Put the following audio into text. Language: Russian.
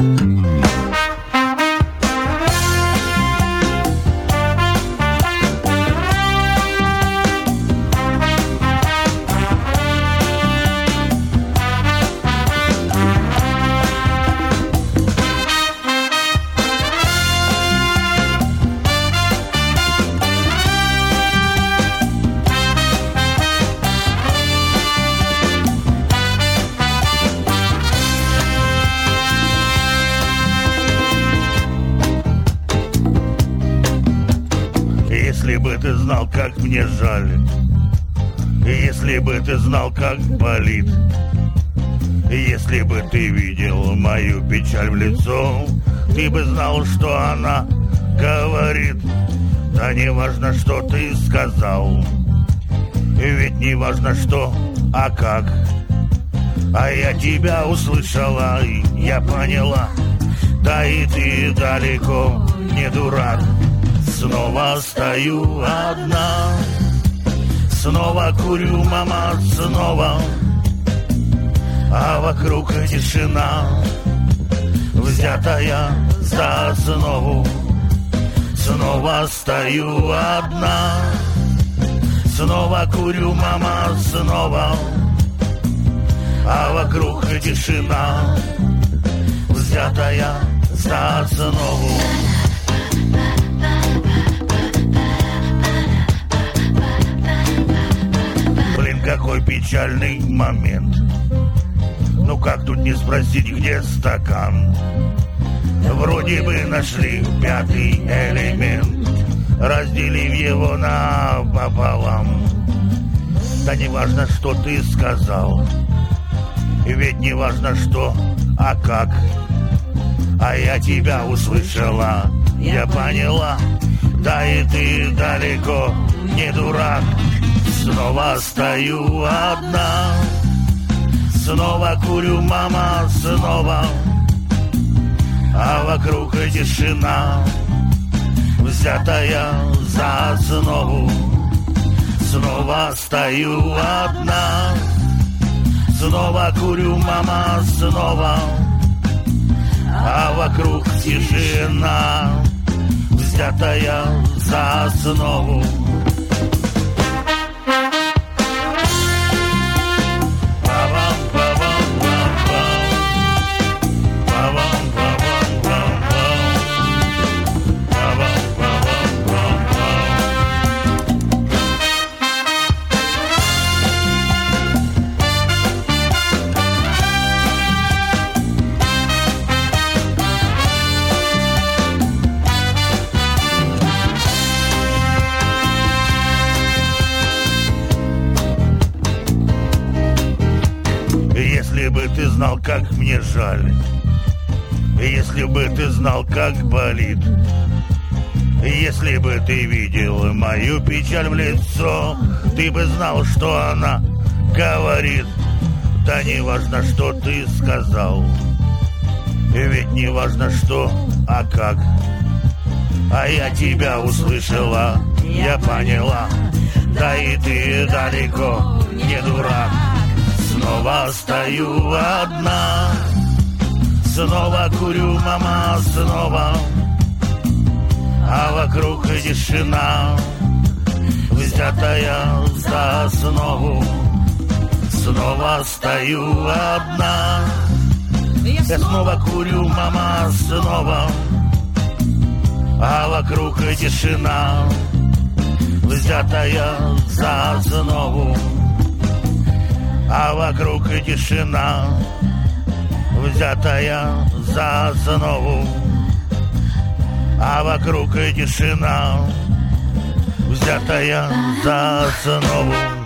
Если бы ты знал, как мне жаль, если бы ты знал, как болит, если бы ты видел мою печаль в лицо, ты бы знал, что она говорит. Да не важно, что ты сказал, ведь не важно что, а как. А я тебя услышала, и я поняла, да и ты далеко не дурак. Снова стою одна, снова курю, мама, снова, а вокруг тишина, взятая за основу. Снова стою одна, снова курю, мама, снова, а вокруг тишина, взятая за основу. Какой печальный момент. Ну как тут не спросить, где стакан? Вроде бы нашли пятый элемент, разделив его напополам. Да не важно, что ты сказал, ведь не важно что, а как. А я тебя услышала, я поняла, да и ты далеко не дурак. Снова стою одна, снова курю, мама, снова, а вокруг тишина, взятая за основу. Снова стою одна, снова курю, мама, снова, а вокруг тишина, взятая за основу. Если бы ты знал, как мне жаль, если бы ты знал, как болит, если бы ты видел мою печаль в лицо, ты бы знал, что она говорит. Да не важно, что ты сказал, ведь не важно что, а как. А я тебя услышала, я поняла, да и ты далеко не дурак. Снова стою одна, снова курю, мама, снова, а вокруг тишина, взятая за основу. Снова стою одна, я снова курю, мама, снова, а вокруг тишина, взятая за основу. А вокруг тишина, взятая за основу. А вокруг тишина, взятая за основу.